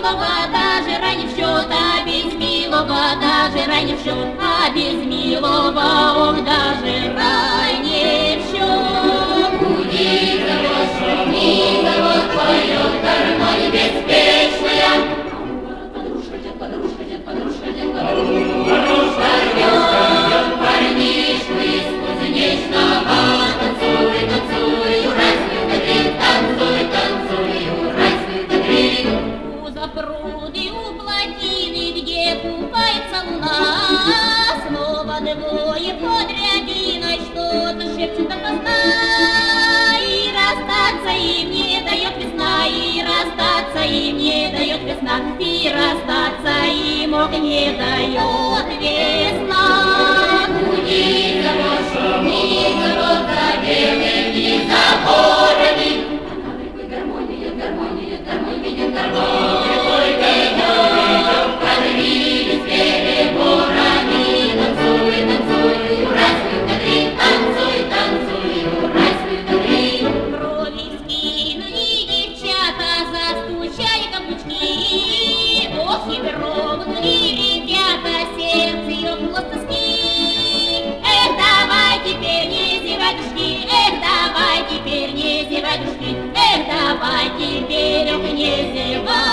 милого даже ради в счет, а без милого даже ради в счет, а без милого он даже ради в счет. Гудит завод, шумит завод, поет гармония беспечная. Подружка, дед, подружка, дед, подружка, дед, подружка рвет парнишку из кузнечного. Танцуй, танцуй, уральскую кадриль, танцуй, танцуй, уральскую кадриль. У запруды, у плотины, где купается луна, снова двое под рябиной что-то шепчут допоздна. И расстаться им не дает весна, и расстаться им не дает весна, и расстаться им не дает весна. Гудит завод, шумит завод, за белыми заборами. Гармония, гармония, гармония, гармония, только идет, кадриль с переборами. Танцуй, танцуй, уральскую кадриль, танцуй, танцуй, уральскую кадриль. Брови скинули девчата, застучали каблучки. Ох, и дрогнули ребята, сердце ёкнуло с тоски. Эх, давай теперь не зевай душки, эх, давай теперь не зевай душки, эх, давай теперь, ох, не зевай.